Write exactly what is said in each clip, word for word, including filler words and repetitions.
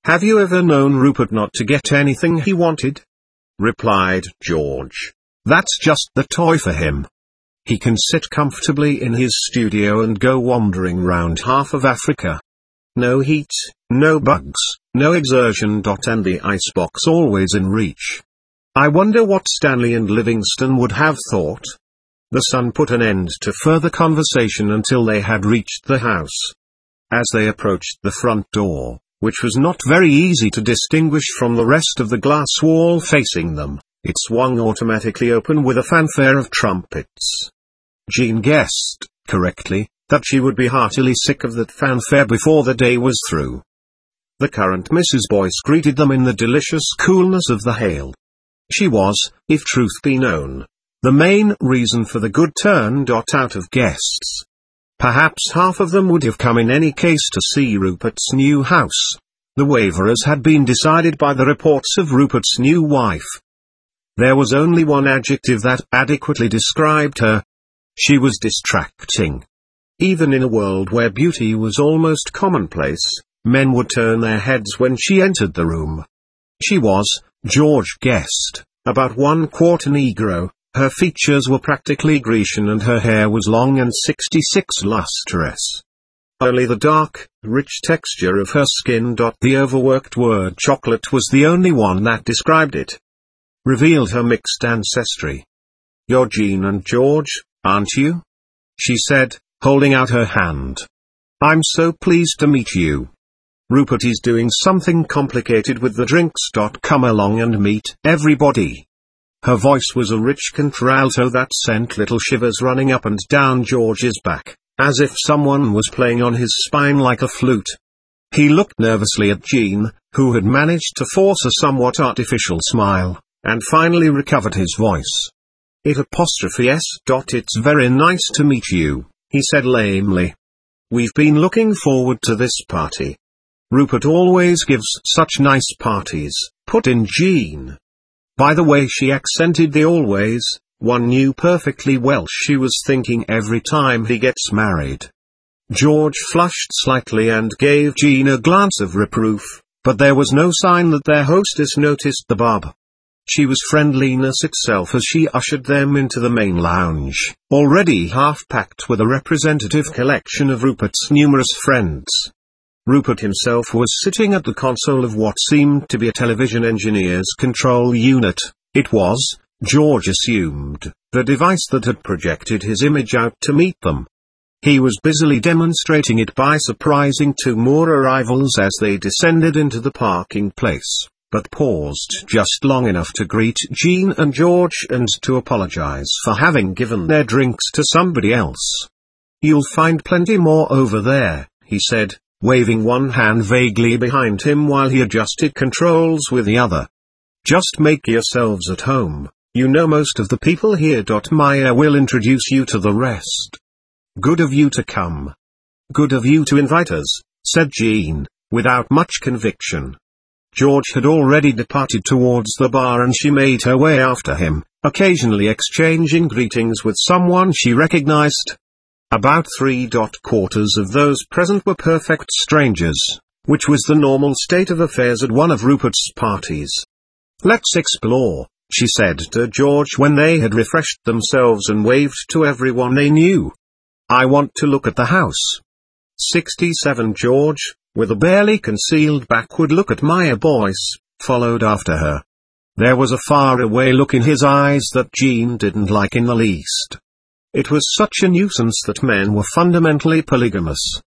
Have you ever known Rupert not to get anything he wanted? Replied George. That's just the toy for him. He can sit comfortably in his studio and go wandering round half of Africa. No heat, no bugs, no exertion. And the icebox always in reach. I wonder what Stanley and Livingston would have thought. The son put an end to further conversation until they had reached the house. As they approached the front door, which was not very easy to distinguish from the rest of the glass wall facing them, it swung automatically open with a fanfare of trumpets. Jean guessed, correctly, that she would be heartily sick of that fanfare before the day was through. The current Missus Boyce greeted them in the delicious coolness of the hail. She was, if truth be known, the main reason for the good turn out of guests. Perhaps half of them would have come in any case to see Rupert's new house. The Waverers had been decided by the reports of Rupert's new wife. There was only one adjective that adequately described her. She was distracting. Even in a world where beauty was almost commonplace, men would turn their heads when she entered the room. She was, George guessed, about one quarter Negro, her features were practically Grecian and her hair was long and sixty-six lustrous. Only the dark, rich texture of her skin. The overworked word chocolate was the only one that described it. Revealed her mixed ancestry. You're Jean and George, aren't you? She said, holding out her hand. I'm so pleased to meet you. Rupert is doing something complicated with the drinks. Come along and meet everybody. Her voice was a rich contralto that sent little shivers running up and down George's back, as if someone was playing on his spine like a flute. He looked nervously at Jean, who had managed to force a somewhat artificial smile, and finally recovered his voice. It apostrophe s. It's very nice to meet you, he said lamely. We've been looking forward to this party. Rupert always gives such nice parties, put in Jean. By the way she accented the always, one knew perfectly well she was thinking every time he gets married. George flushed slightly and gave Jean a glance of reproof, but there was no sign that their hostess noticed the bob. She was friendliness itself as she ushered them into the main lounge, already half-packed with a representative collection of Rupert's numerous friends. Rupert himself was sitting at the console of what seemed to be a television engineer's control unit. It was, George assumed, the device that had projected his image out to meet them. He was busily demonstrating it by surprising two more arrivals as they descended into the parking place, but paused just long enough to greet Jean and George and to apologize for having given their drinks to somebody else. You'll find plenty more over there, he said, waving one hand vaguely behind him while he adjusted controls with the other. Just make yourselves at home, you know most of the people here. Maya will introduce you to the rest. Good of you to come. Good of you to invite us, said Jean, without much conviction. George had already departed towards the bar and she made her way after him, occasionally exchanging greetings with someone she recognized. About three quarters of those present were perfect strangers, which was the normal state of affairs at one of Rupert's parties. Let's explore, she said to George when they had refreshed themselves and waved to everyone they knew. I want to look at the house. sixty-seven George, with a barely concealed backward look at Maya Boyce, followed after her. There was a far-away look in his eyes that Jean didn't like in the least. It was such a nuisance that men were fundamentally polygamous.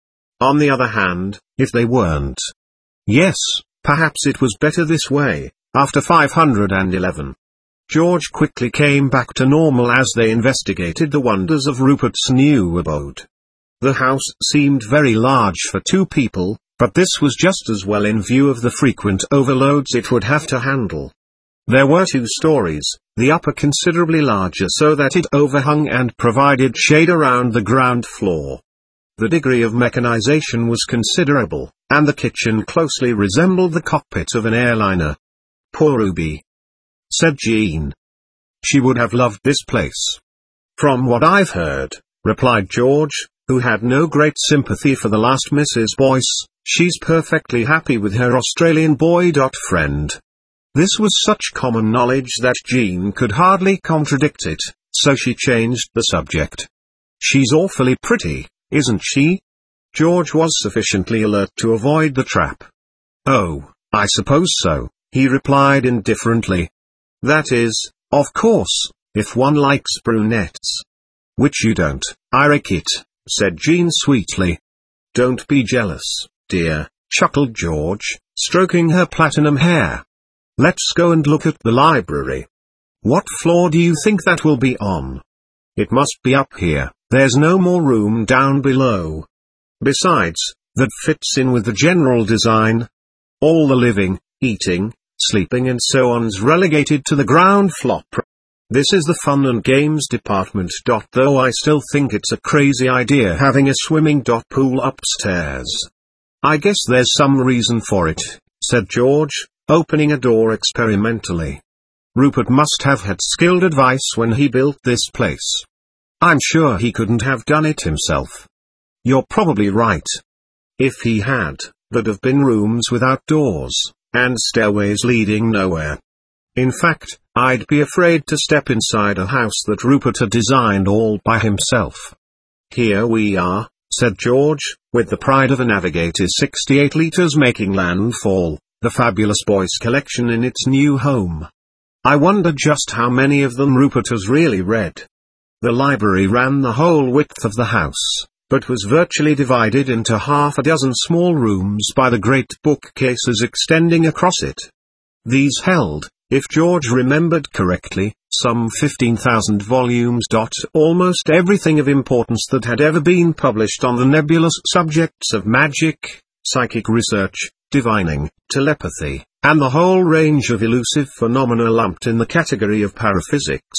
On the other hand, if they weren't. Yes, perhaps it was better this way, after five hundred eleven. George quickly came back to normal as they investigated the wonders of Rupert's new abode. The house seemed very large for two people, but this was just as well in view of the frequent overloads it would have to handle. There were two stories, the upper considerably larger so that it overhung and provided shade around the ground floor. The degree of mechanization was considerable, and the kitchen closely resembled the cockpit of an airliner. Poor Ruby, said Jean. She would have loved this place. From what I've heard, replied George, who had no great sympathy for the last Missus Boyce. She's perfectly happy with her Australian boy. Friend. This was such common knowledge that Jean could hardly contradict it, so she changed the subject. She's awfully pretty, isn't she? George was sufficiently alert to avoid the trap. Oh, I suppose so, he replied indifferently. That is, of course, if one likes brunettes. Which you don't, I reckon, said Jean sweetly. Don't be jealous, dear, chuckled George, stroking her platinum hair. Let's go and look at the library. What floor do you think that will be on? It must be up here, there's no more room down below. Besides, that fits in with the general design. All the living, eating, sleeping and so on's relegated to the ground floor. This is the fun and games department. Though I still think it's a crazy idea having a swimming pool upstairs. I guess there's some reason for it, said George, opening a door experimentally. Rupert must have had skilled advice when he built this place. I'm sure he couldn't have done it himself. You're probably right. If he had, there'd have been rooms without doors, and stairways leading nowhere. In fact, I'd be afraid to step inside a house that Rupert had designed all by himself. Here we are, said George, with the pride of a navigator. sixty-eight litres making landfall, the fabulous Boyce collection in its new home. I wonder just how many of them Rupert has really read. The library ran the whole width of the house, but was virtually divided into half a dozen small rooms by the great bookcases extending across it. These held, if George remembered correctly, some fifteen thousand volumes. Almost everything of importance that had ever been published on the nebulous subjects of magic, psychic research, divining, telepathy, and the whole range of elusive phenomena lumped in the category of paraphysics.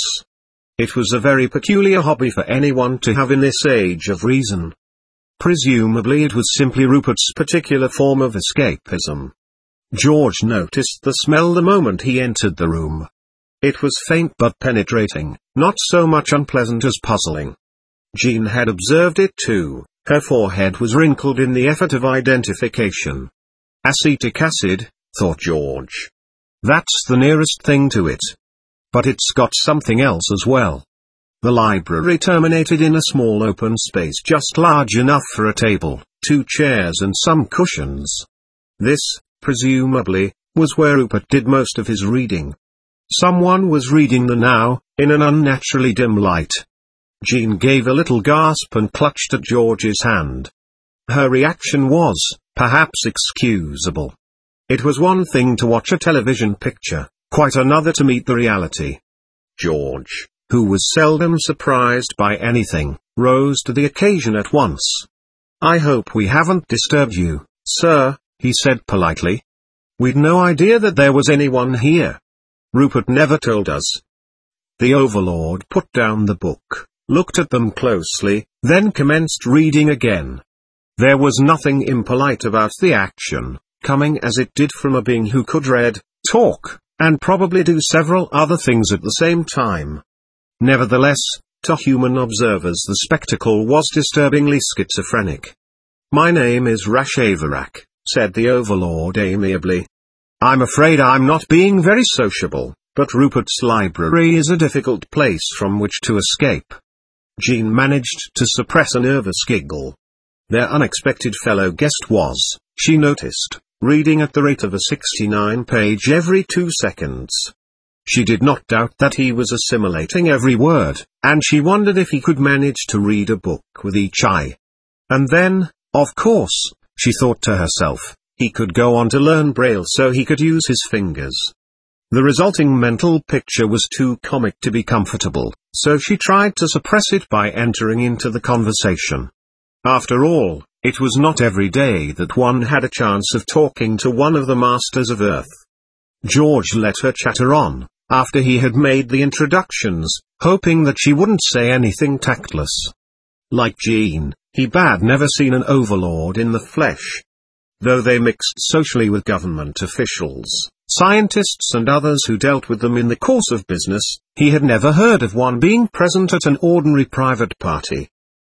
It was a very peculiar hobby for anyone to have in this age of reason. Presumably it was simply Rupert's particular form of escapism. George noticed the smell the moment he entered the room. It was faint but penetrating, not so much unpleasant as puzzling. Jean had observed it too. Her forehead was wrinkled in the effort of identification. Acetic acid, thought George. That's the nearest thing to it. But it's got something else as well. The library terminated in a small open space just large enough for a table, two chairs and some cushions. This, presumably, was where Rupert did most of his reading. Someone was reading there now, in an unnaturally dim light. Jean gave a little gasp and clutched at George's hand. Her reaction was, perhaps, excusable. It was one thing to watch a television picture, quite another to meet the reality. George, who was seldom surprised by anything, rose to the occasion at once. I hope we haven't disturbed you, sir, he said politely. We'd no idea that there was anyone here. Rupert never told us. The Overlord put down the book, looked at them closely, then commenced reading again. There was nothing impolite about the action, coming as it did from a being who could read, talk, and probably do several other things at the same time. Nevertheless, to human observers the spectacle was disturbingly schizophrenic. My name is Rashavarak, said the Overlord amiably. I'm afraid I'm not being very sociable, but Rupert's library is a difficult place from which to escape. Jean managed to suppress a nervous giggle. Their unexpected fellow guest was, she noticed, reading at the rate of a sixty-nine page every two seconds. She did not doubt that he was assimilating every word, and she wondered if he could manage to read a book with each eye. And then, of course, she thought to herself, he could go on to learn Braille so he could use his fingers. The resulting mental picture was too comic to be comfortable, so she tried to suppress it by entering into the conversation. After all, it was not every day that one had a chance of talking to one of the masters of Earth. George let her chatter on, after he had made the introductions, hoping that she wouldn't say anything tactless. Like Jean, he had never seen an overlord in the flesh. Though they mixed socially with government officials, scientists and others who dealt with them in the course of business, he had never heard of one being present at an ordinary private party.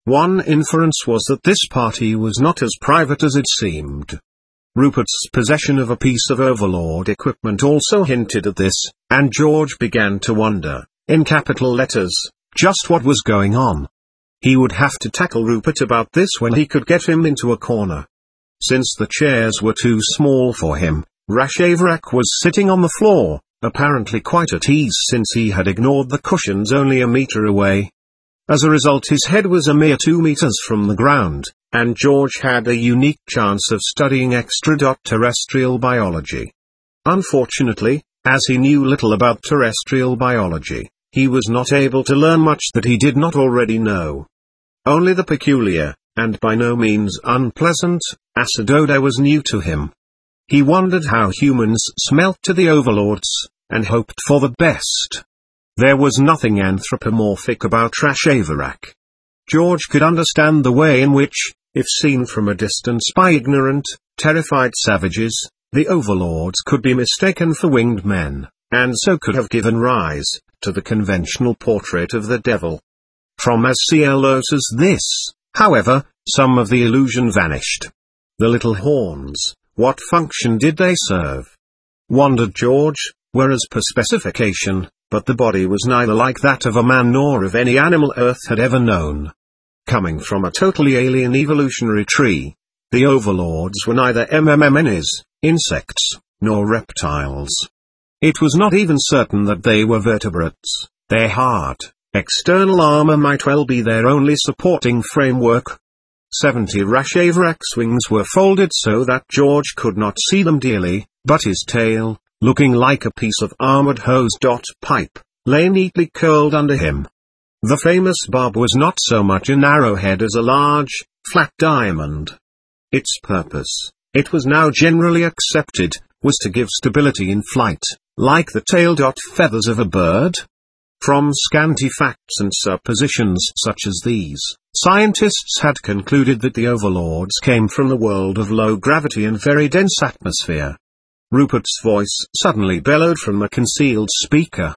One inference was that this party was not as private as it seemed. Rupert's possession of a piece of Overlord equipment also hinted at this, and George began to wonder, in capital letters, just what was going on. He would have to tackle Rupert about this when he could get him into a corner. Since the chairs were too small for him, Rashavrak was sitting on the floor, apparently quite at ease since he had ignored the cushions only a meter away. As a result, his head was a mere two meters from the ground, and George had a unique chance of studying extraterrestrial biology. Unfortunately, as he knew little about terrestrial biology, he was not able to learn much that he did not already know. Only the peculiar, and by no means unpleasant, acid odor was new to him. He wondered how humans smelt to the overlords, and hoped for the best. There was nothing anthropomorphic about Rashavrak. George could understand the way in which, if seen from a distance by ignorant, terrified savages, the overlords could be mistaken for winged men, and so could have given rise to the conventional portrait of the devil. From as close as this, however, some of the illusion vanished. The little horns, what function did they serve? Wondered George, whereas per specification, but the body was neither like that of a man nor of any animal Earth had ever known. Coming from a totally alien evolutionary tree, the overlords were neither M M M Ns, insects, nor reptiles. It was not even certain that they were vertebrates. Their hard, external armor might well be their only supporting framework. Seventy Rashavrak's wings were folded so that George could not see them dearly, but his tail, looking like a piece of armored hose-pipe, lay neatly curled under him. The famous barb was not so much an arrowhead as a large, flat diamond. Its purpose, it was now generally accepted, was to give stability in flight, like the tail-feathers of a bird. From scanty facts and suppositions such as these, scientists had concluded that the overlords came from the world of low gravity and very dense atmosphere. Rupert's voice suddenly bellowed from the concealed speaker.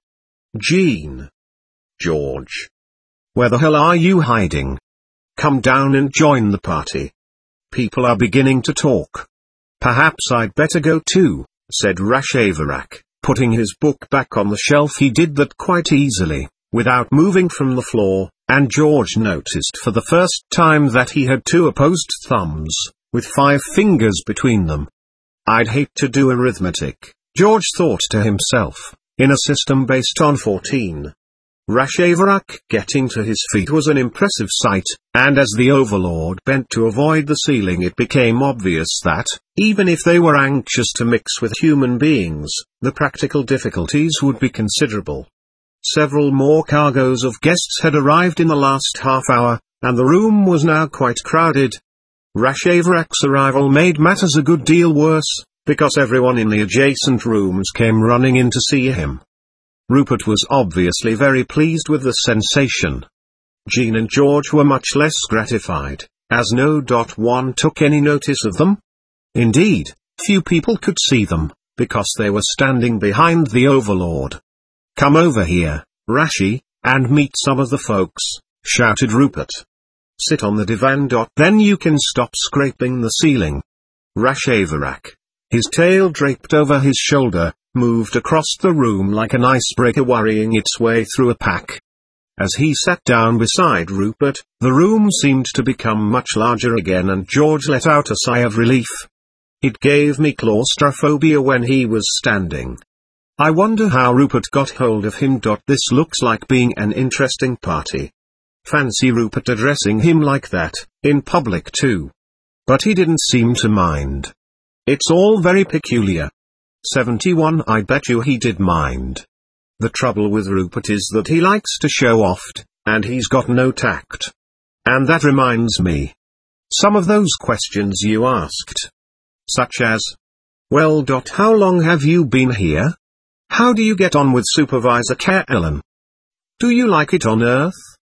"Gene. George. Where the hell are you hiding? Come down and join the party. People are beginning to talk." "Perhaps I'd better go too," said Rashavrak, putting his book back on the shelf. He did that quite easily, without moving from the floor, and George noticed for the first time that he had two opposed thumbs, with five fingers between them. "I'd hate to do arithmetic," George thought to himself, "in a system based on fourteen. Rashavrak getting to his feet was an impressive sight, and as the overlord bent to avoid the ceiling, it became obvious that, even if they were anxious to mix with human beings, the practical difficulties would be considerable. Several more cargoes of guests had arrived in the last half hour, and the room was now quite crowded. Rashavrak's arrival made matters a good deal worse, because everyone in the adjacent rooms came running in to see him. Rupert was obviously very pleased with the sensation. Gene and George were much less gratified, as no one took any notice of them. Indeed, few people could see them, because they were standing behind the overlord. "Come over here, Rashi, and meet some of the folks," shouted Rupert. "Sit on the divan. Then you can stop scraping the ceiling." Rashavrak, his tail draped over his shoulder, moved across the room like an icebreaker worrying its way through a pack. As he sat down beside Rupert, the room seemed to become much larger again, and George let out a sigh of relief. "It gave me claustrophobia when he was standing. I wonder how Rupert got hold of him. This looks like being an interesting party. Fancy Rupert addressing him like that, in public too. But he didn't seem to mind. It's all very peculiar." seventy-one I bet you he did mind. The trouble with Rupert is that he likes to show off, and he's got no tact. And that reminds me. Some of those questions you asked. Such as, "Well, how long have you been here? How do you get on with Supervisor Kellen? Do you like it on Earth?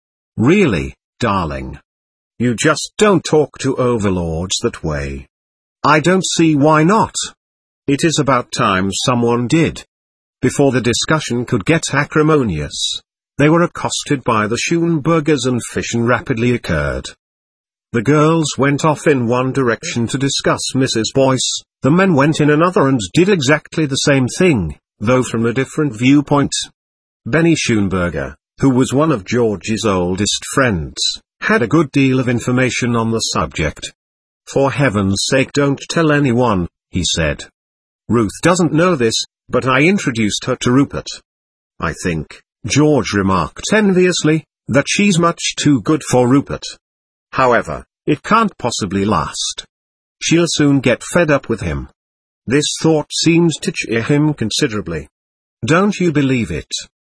Really, darling? You just don't talk to overlords that way. I don't see why not. It is about time someone did." Before the discussion could get acrimonious, They were accosted by the Schoenbergers and fission rapidly occurred. The girls went off in one direction to discuss Missus Boyce, the men went in another and did exactly the same thing, though from a different viewpoint. Benny Schoenberger, who was one of George's oldest friends, had a good deal of information on the subject. "For heaven's sake, don't tell anyone," he said. "Ruth doesn't know this, but I introduced her to Rupert." "I think," George remarked enviously, "that she's much too good for Rupert. However, it can't possibly last. She'll soon get fed up with him." This thought seemed to cheer him considerably. "Don't you believe it?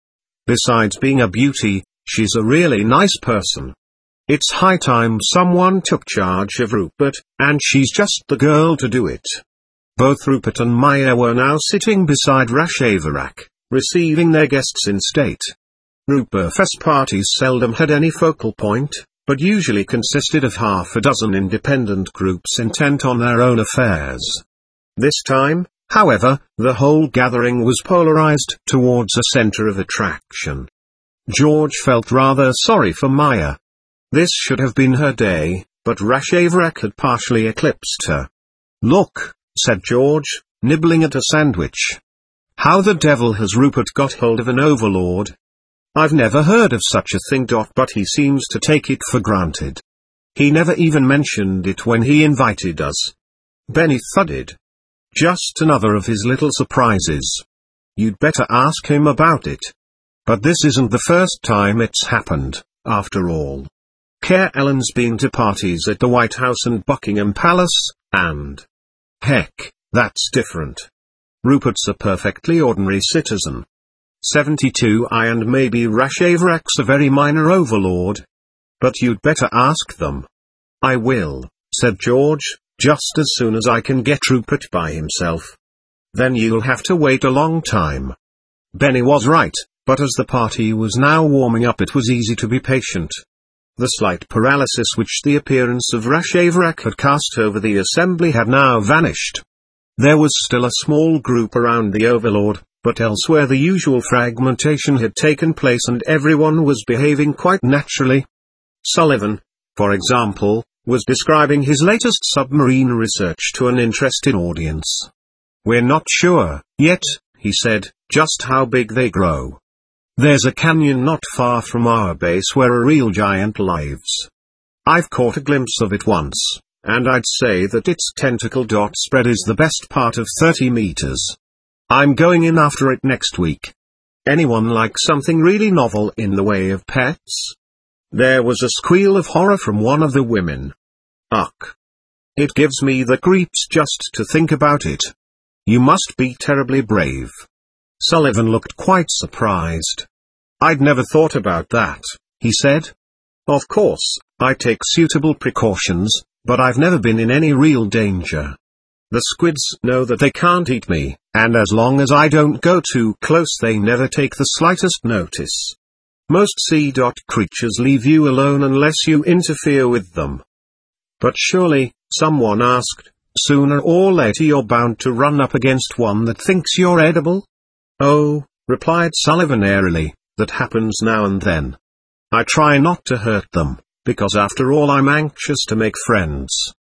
Besides being a beauty, she's a really nice person. It's high time someone took charge of Rupert, and she's just the girl to do it." Both Rupert and Maya were now sitting beside Rashevarak, receiving their guests in state. Rupert's parties seldom had any focal point, but usually consisted of half a dozen independent groups intent on their own affairs. This time, however, the whole gathering was polarized towards a center of attraction. George felt rather sorry for Maya. This should have been her day, but Rashevarak had partially eclipsed her. "Look," said George, nibbling at a sandwich. "How the devil has Rupert got hold of an overlord? I've never heard of such a thing. But he seems to take it for granted. He never even mentioned it when he invited us." Benny thudded. "Just another of his little surprises. You'd better ask him about it. But this isn't the first time it's happened, after all. Care Ellen's been to parties at the White House and Buckingham Palace, and... heck, that's different. Rupert's a perfectly ordinary citizen. seventy-two I and maybe Rashevarak's a very minor overlord. But you'd better ask them." "I will," said George, "just as soon as I can get Rupert by himself." "Then you'll have to wait a long time." Benny was right, but as the party was now warming up it was easy to be patient. The slight paralysis which the appearance of Rashevarak had cast over the assembly had now vanished. There was still a small group around the overlord, but elsewhere the usual fragmentation had taken place and everyone was behaving quite naturally. Sullivan, for example, was describing his latest submarine research to an interested audience. "We're not sure, yet," he said, "just how big they grow. There's a canyon not far from our base where a real giant lives. I've caught a glimpse of it once, and I'd say that its tentacle dot spread is the best part of thirty meters. I'm going in after it next week. Anyone like something really novel in the way of pets?" There was a squeal of horror from one of the women. "Ugh. It gives me the creeps just to think about it. You must be terribly brave." Sullivan looked quite surprised. "I'd never thought about that," he said. "Of course, I take suitable precautions, but I've never been in any real danger. The squids know that they can't eat me, and as long as I don't go too close they never take the slightest notice. Most sea creatures leave you alone unless you interfere with them." "But surely," someone asked, "sooner or later you're bound to run up against one that thinks you're edible?" "Oh," replied Sullivan airily, "that happens now and then. I try not to hurt them, because after all I'm anxious to make friends.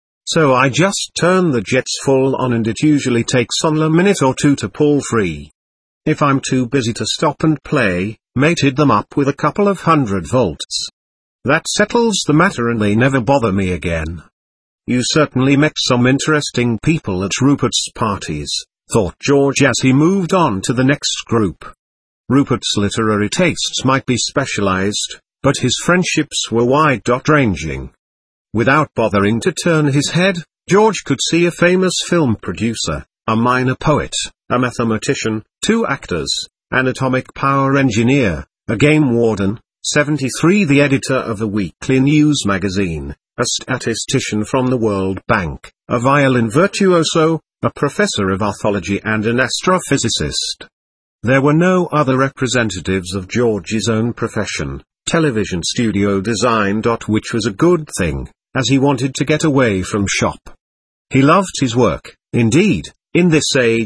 So I just turn the jets full on and it usually takes on a minute or two to pull free. If I'm too busy to stop and play, mated them up with a couple of hundred volts. That settles the matter and they never bother me again." "You certainly met some interesting people at Rupert's parties," thought George as he moved on to the next group. Rupert's literary tastes might be specialized, but his friendships were wide-ranging. Without bothering to turn his head, George could see a famous film producer, a minor poet, a mathematician, two actors, an atomic power engineer, a game warden, seventy-three the editor of a weekly news magazine, a statistician from the World Bank, a violin virtuoso, a professor of orthology and an astrophysicist. There were no other representatives of George's own profession, television studio design. Which was a good thing, as he wanted to get away from shop. He loved his work, indeed, in this age,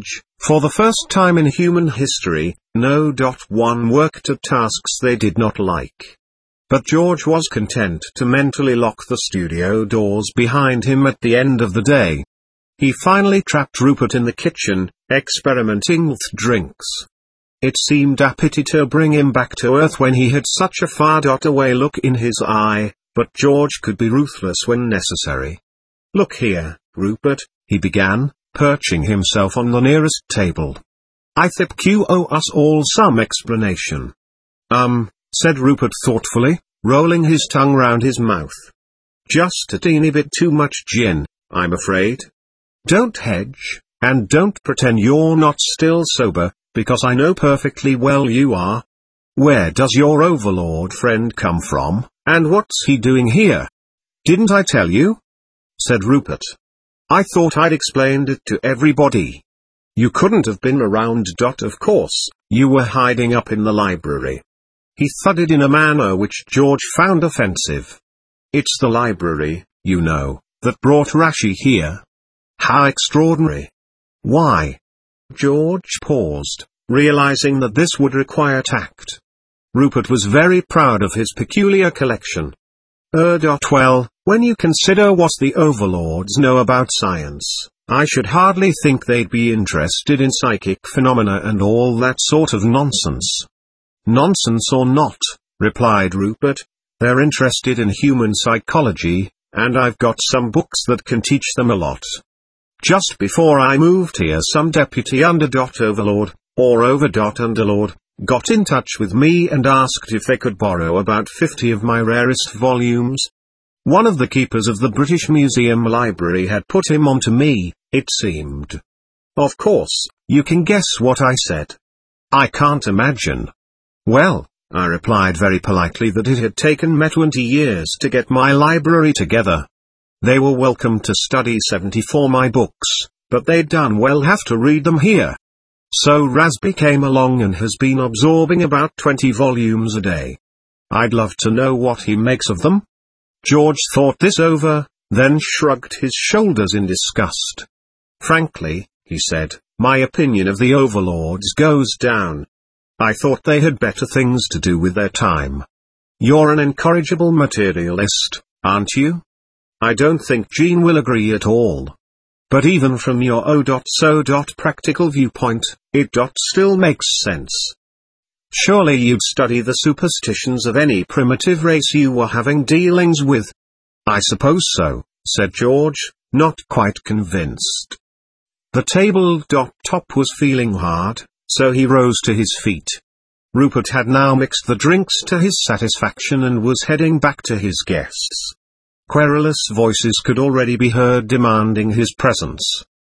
For the first time in human history, no one worked at tasks they did not like. But George was content to mentally lock the studio doors behind him at the end of the day. He finally trapped Rupert in the kitchen, experimenting with drinks. It seemed a pity to bring him back to earth when he had such a far-away look in his eye, but George could be ruthless when necessary. "Look here, Rupert," he began, perching himself on the nearest table. "I think you owe us all some explanation." Um, said Rupert thoughtfully, rolling his tongue round his mouth. "Just a teeny bit too much gin, I'm afraid. Don't hedge, and don't pretend you're not still sober, because I know perfectly well you are. Where does your overlord friend come from, and what's he doing here?" "Didn't I tell you?" said Rupert. "I thought I'd explained it to everybody. You couldn't have been around. Of course, you were hiding up in the library." He thudded in a manner which George found offensive. "It's the library, you know, that brought Rashi here." "How extraordinary. Why?" George paused, realizing that this would require tact. Rupert was very proud of his peculiar collection. Er. Well, when you consider what the overlords know about science, I should hardly think they'd be interested in psychic phenomena and all that sort of nonsense." "Nonsense or not," replied Rupert, "they're interested in human psychology, and I've got some books that can teach them a lot. Just before I moved here, some deputy under overlord, or over underlord, got in touch with me and asked if they could borrow about fifty of my rarest volumes. One of the keepers of the British Museum Library had put him on to me, it seemed. Of course, you can guess what I said. I can't imagine. Well, I replied very politely that it had taken me twenty years to get my library together. They were welcome to study seventy-four my books, but they'd done well have to read them here. So Razby came along and has been absorbing about twenty volumes a day. I'd love to know what he makes of them." George thought this over, then shrugged his shoulders in disgust. "Frankly," he said, "my opinion of the overlords goes down. I thought they had better things to do with their time. You're an incorrigible materialist, aren't you?" "I don't think Jean will agree at all. But even from your oh-so practical viewpoint, it still makes sense. Surely you'd study the superstitions of any primitive race you were having dealings with." "I suppose so," said George, not quite convinced. The tabletop was feeling hard, so he rose to his feet. Rupert had now mixed the drinks to his satisfaction and was heading back to his guests. Querulous voices could already be heard demanding his presence.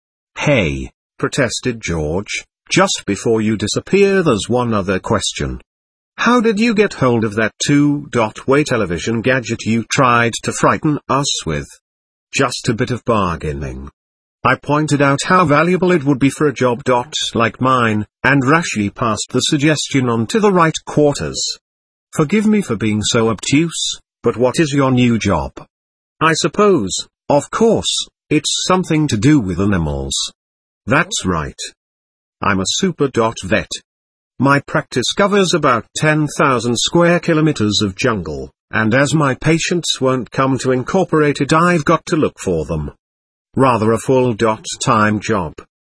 "Hey," protested George, "just before you disappear there's one other question. How did you get hold of that two-way television gadget you tried to frighten us with?" "Just a bit of bargaining. I pointed out how valuable it would be for a job like mine, and Rashi passed the suggestion on to the right quarters. Forgive me for being so obtuse, but what is your new job?" "I suppose, of course, it's something to do with animals." "That's right. I'm a super vet. My practice covers about ten thousand square kilometers of jungle, and as my patients won't come to Incorporated I've got to look for them. Rather a full-time job."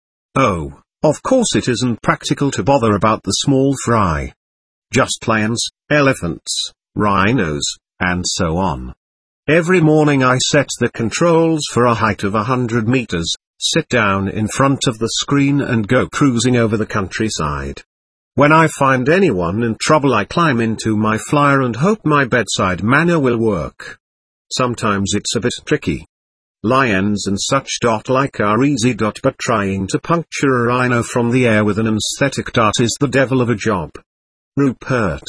"Oh, of course it isn't practical to bother about the small fry. Just lions, elephants, rhinos, and so on. Every morning I set the controls for a height of a hundred meters, sit down in front of the screen and go cruising over the countryside. When I find anyone in trouble I climb into my flyer and hope my bedside manner will work. Sometimes it's a bit tricky. Lions and such like are easy but trying to puncture a rhino from the air with an anesthetic dart is the devil of a job." "Rupert!"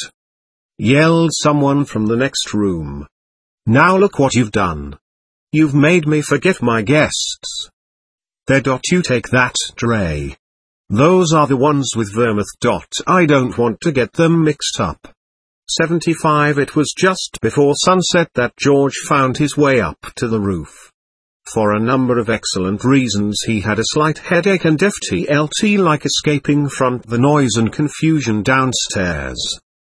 yelled someone from the next room. "Now look what you've done. You've made me forget my guests." "There. You take that, Dre. Those are the ones with Vermouth. I don't want to get them mixed up." seventy-five It was just before sunset that George found his way up to the roof. For a number of excellent reasons he had a slight headache and felt like escaping from the noise and confusion downstairs.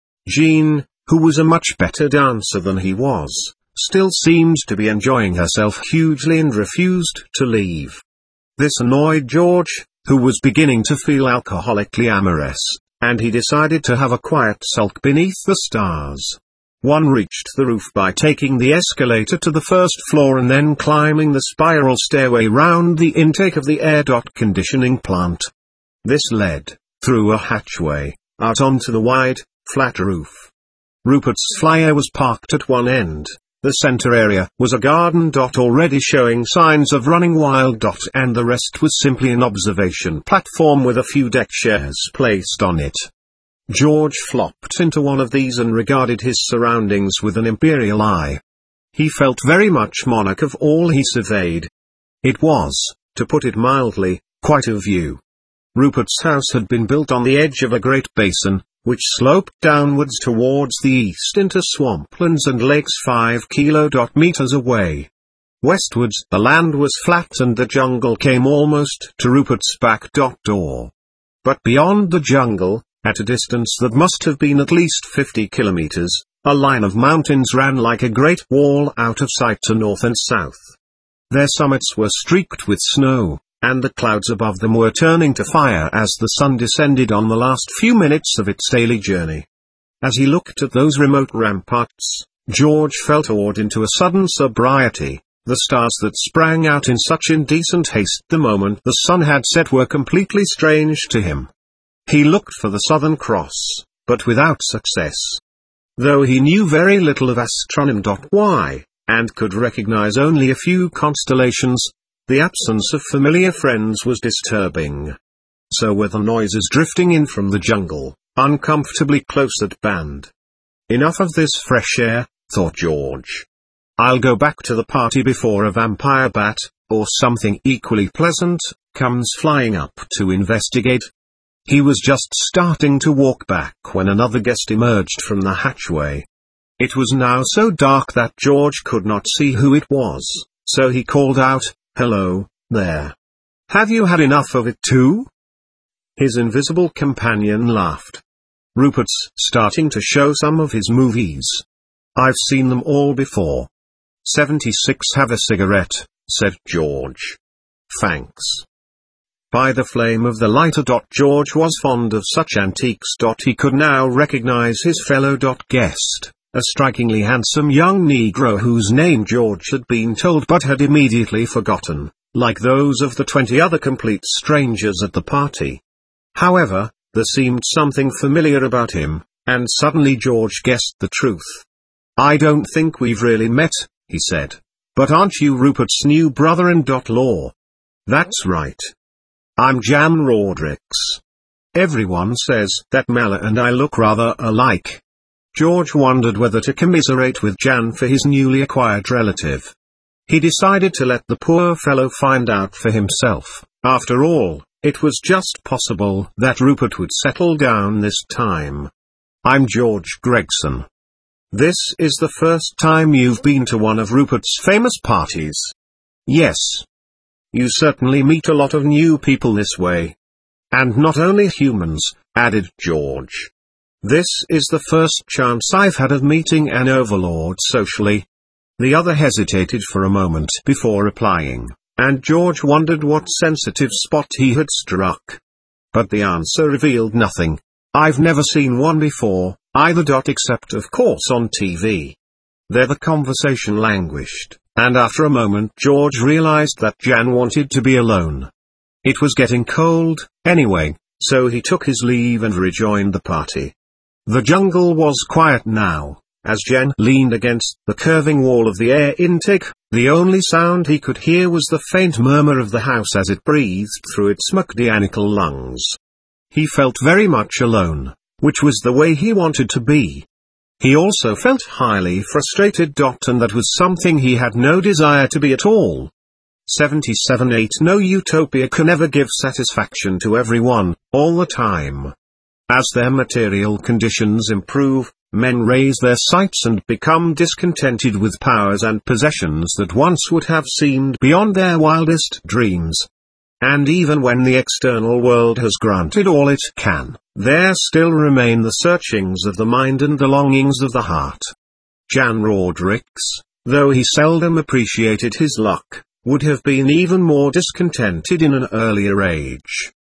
Jean, who was a much better dancer than he was, still seemed to be enjoying herself hugely and refused to leave. This annoyed George, who was beginning to feel alcoholically amorous, and he decided to have a quiet sulk beneath the stars. One reached the roof by taking the escalator to the first floor and then climbing the spiral stairway round the intake of the air conditioning plant. This led, through a hatchway, out onto the wide, flat roof. Rupert's Flyer was parked at one end. The center area was a garden already showing signs of running wild, and the rest was simply an observation platform with a few deck chairs placed on it. George flopped into one of these and regarded his surroundings with an imperial eye. He felt very much monarch of all he surveyed. It was, to put it mildly, quite a view. Rupert's house had been built on the edge of a great basin, which sloped downwards towards the east into swamplands and lakes five kilometers away. Westwards the land was flat and the jungle came almost to Rupert's back door. But beyond the jungle, at a distance that must have been at least fifty kilometers, a line of mountains ran like a great wall out of sight to north and south. Their summits were streaked with snow, and the clouds above them were turning to fire as the sun descended on the last few minutes of its daily journey. As he looked at those remote ramparts, George felt awed into a sudden sobriety. The stars that sprang out in such indecent haste the moment the sun had set were completely strange to him. He looked for the Southern Cross, but without success. Though he knew very little of astronomy, and could recognize only a few constellations, the absence of familiar friends was disturbing. So were the noises drifting in from the jungle, uncomfortably close at hand. Enough of this fresh air, thought George. I'll go back to the party before a vampire bat, or something equally pleasant, comes flying up to investigate. He was just starting to walk back when another guest emerged from the hatchway. It was now so dark that George could not see who it was, so he called out, "Hello, there. Have you had enough of it too?" His invisible companion laughed. "Rupert's starting to show some of his movies. I've seen them all before." seventy-six Have a cigarette, said George. "Thanks." By the flame of the lighter. George was fond of such antiques. He could now recognize his fellow guest, a strikingly handsome young Negro whose name George had been told but had immediately forgotten, like those of the twenty other complete strangers at the party. However, there seemed something familiar about him, and suddenly George guessed the truth. "I don't think we've really met," he said. "But aren't you Rupert's new brother-in-law?" "That's right. I'm Jan Rodricks. Everyone says that Mala and I look rather alike." George wondered whether to commiserate with Jan for his newly acquired relative. He decided to let the poor fellow find out for himself. After all, it was just possible that Rupert would settle down this time. "I'm George Gregson. This is the first time you've been to one of Rupert's famous parties?" "Yes. You certainly meet a lot of new people this way. And not only humans," added George. "This is the first chance I've had of meeting an overlord socially." The other hesitated for a moment before replying, and George wondered what sensitive spot he had struck. But the answer revealed nothing. "I've never seen one before, either. Except of course on T V. There the conversation languished, and after a moment George realized that Jan wanted to be alone. It was getting cold, anyway, so he took his leave and rejoined the party. The jungle was quiet now. As Jan leaned against the curving wall of the air intake, the only sound he could hear was the faint murmur of the house as it breathed through its mechanical lungs. He felt very much alone, which was the way he wanted to be. He also felt highly frustrated. And that was something he had no desire to be at all. seventy-seven eight No utopia can ever give satisfaction to everyone, all the time. As their material conditions improve, Men raise their sights and become discontented with powers and possessions that once would have seemed beyond their wildest dreams. And even when the external world has granted all it can, there still remain the searchings of the mind and the longings of the heart. Jan Rodricks, though he seldom appreciated his luck, would have been even more discontented in an earlier age.